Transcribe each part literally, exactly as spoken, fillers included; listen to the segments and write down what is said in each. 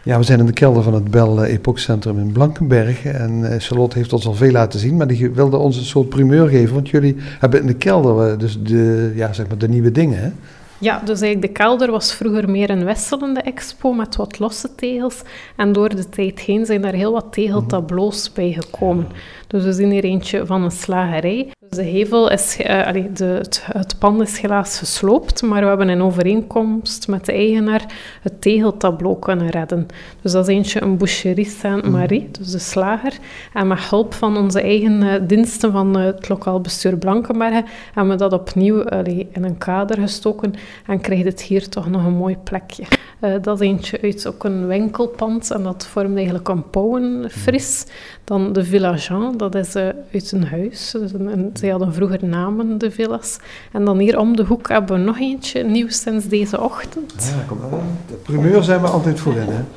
Ja, we zijn in de kelder van het Belle Epoque Centrum in Blankenberg. En uh, Charlotte heeft ons al veel laten zien, maar die wilde ons een soort primeur geven. Want jullie hebben in de kelder uh, dus de, ja, zeg maar de nieuwe dingen, hè? Ja, dus eigenlijk de kelder was vroeger meer een wisselende expo met wat losse tegels. En door de tijd heen zijn daar heel wat tegeltableaus bij gekomen. Dus we zien hier eentje van een slagerij. Dus de hevel is, uh, allee, de, het, het pand is helaas gesloopt, maar we hebben in overeenkomst met de eigenaar het tegeltableau kunnen redden. Dus dat is eentje een Boucherie Sainte-Marie, dus de slager. En met hulp van onze eigen uh, diensten van uh, het lokaal bestuur Blankenberge hebben we dat opnieuw allee, in een kader gestoken en krijgt het hier toch nog een mooi plekje. Uh, dat is eentje uit ook een winkelpand en dat vormt eigenlijk een pauwenfris. Dan de Villa Jean, dat is uh, uit een huis. Dus een, een, zij hadden vroeger namen, de villas. En dan hier om de hoek hebben we nog eentje, nieuw sinds deze ochtend. Ja, kom maar. De primeur zijn we altijd voorin, hè?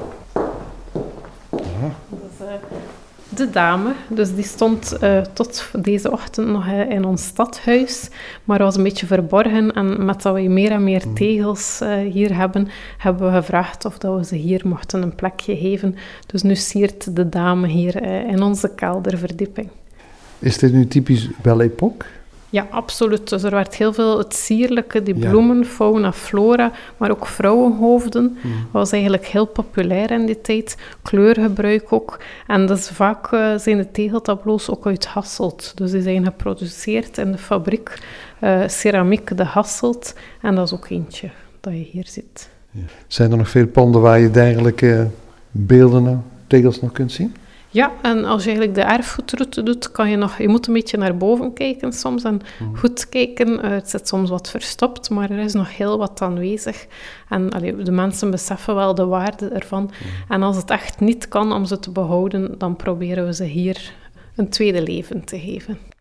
Ja. Dus, uh, de dame, dus die stond uh, tot deze ochtend nog uh, in ons stadhuis, maar was een beetje verborgen. En met dat we meer en meer tegels uh, hier hebben, hebben we gevraagd of dat we ze hier mochten een plekje geven. Dus nu siert de dame hier uh, in onze kelderverdieping. Is dit nu typisch Belle Epoque? Ja, absoluut. Dus er werd heel veel het sierlijke, die bloemen, ja. Fauna, flora, maar ook vrouwenhoofden. Mm. Dat was eigenlijk heel populair in die tijd. Kleurgebruik ook. En dus vaak uh, zijn de tegeltableaus ook uit Hasselt. Dus die zijn geproduceerd in de fabriek uh, Ceramiek de Hasselt. En dat is ook eentje dat je hier ziet. Ja. Zijn er nog veel panden waar je dergelijke beelden, nou, tegels nog kunt zien? Ja, en als je eigenlijk de erfgoedroute doet, kan je nog... Je moet een beetje naar boven kijken soms en mm. goed kijken. Uh, het zit soms wat verstopt, maar er is nog heel wat aanwezig. En allee, de mensen beseffen wel de waarde ervan. Mm. En als het echt niet kan om ze te behouden, dan proberen we ze hier een tweede leven te geven.